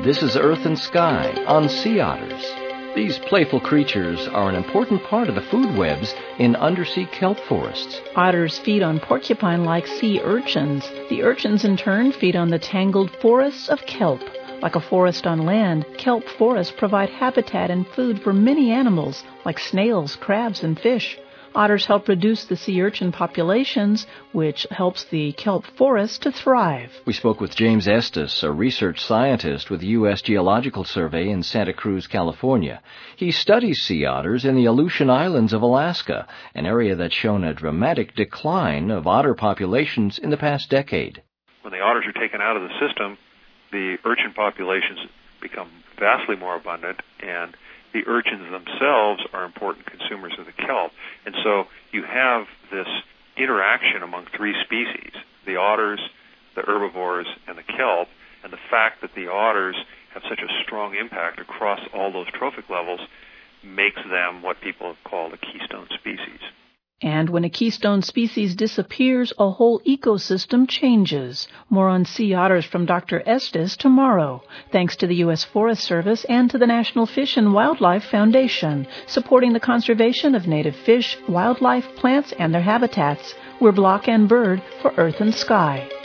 This is Earth and Sky on sea otters. These playful creatures are an important part of the food webs in undersea kelp forests. Otters feed on porcupine-like sea urchins. The urchins in turn feed on the tangled forests of kelp. Like a forest on land, kelp forests provide habitat and food for many animals, like snails, crabs, and fish. Otters help reduce the sea urchin populations, which helps the kelp forest to thrive. We spoke with James Estes, a research scientist with the U.S. Geological Survey in Santa Cruz, California. He studies sea otters in the Aleutian Islands of Alaska, an area that's shown a dramatic decline of otter populations in the past decade. When the otters are taken out of the system, the urchin populations become vastly more abundant, and the urchins themselves are important consumers of the kelp. And so you have this interaction among three species, the otters, the herbivores, and the kelp, and the fact that the otters have such a strong impact across all those trophic levels makes them what people have called a keystone species. And when a keystone species disappears, a whole ecosystem changes. More on sea otters from Dr. Estes tomorrow, thanks to the U.S. Forest Service and to the National Fish and Wildlife Foundation, supporting the conservation of native fish, wildlife, plants, and their habitats. We're Block and Bird for Earth and Sky.